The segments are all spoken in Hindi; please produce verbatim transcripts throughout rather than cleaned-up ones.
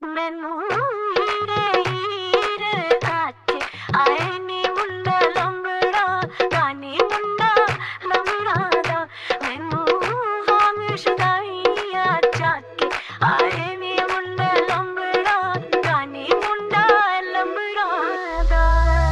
मैनू हीरे हीरे काचे आए नी मुंडा लंबड़ा गानी मुंडा लंबड़ा दा मैनू हामिश दाइया चाके आए नी मुंडा लंबड़ा गानी मुंडा लंबड़ा दा।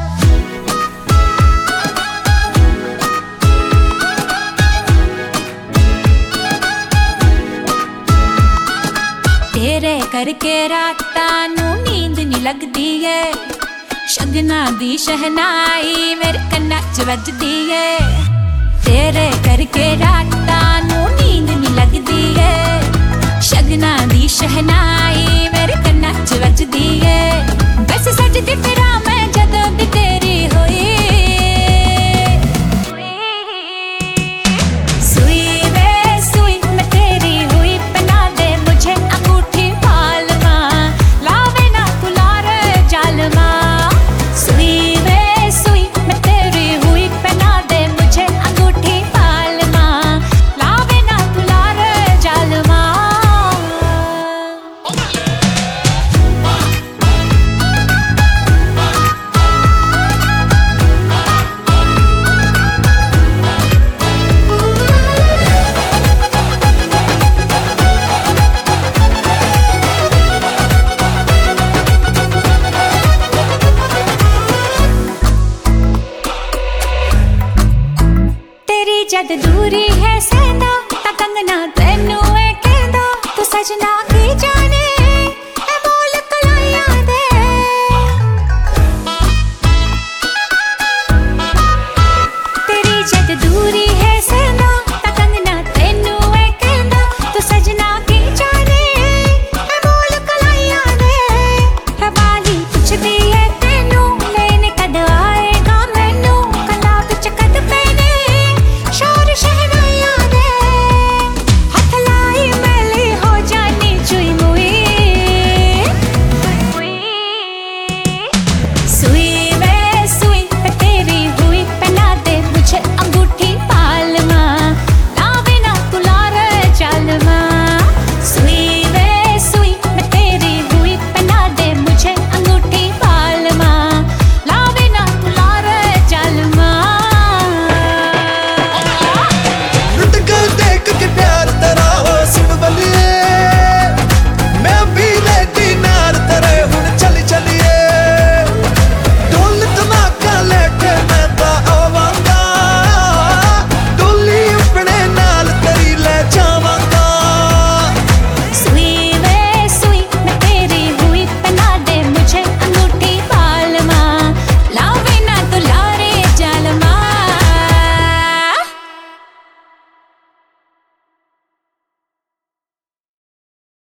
तेरे करके रातां नू नींद नी लगदी है, शगना दी शहनाई मेरे कन्ना च वजदी है। तेरे करके रातां नू नींद नी लगदी है, शगना दी शहनाई मेरे कन्ना च वजदी है। बस सजदी फिरा मैं जदों दी तेरी होई, सुई वे सुई मैं तेरी हुई, पहना दे मुझे अंगूठी मालमा, लावे ना कुलार जालमा। सुई वे सुई मैं तेरी हुई, पहना दे मुझे अंगूठी मालमा, लावे ना कुलार जालमा। तेरी जद दूरी है सेंदा ता कंगना तेनू ए कहंदा तू सजना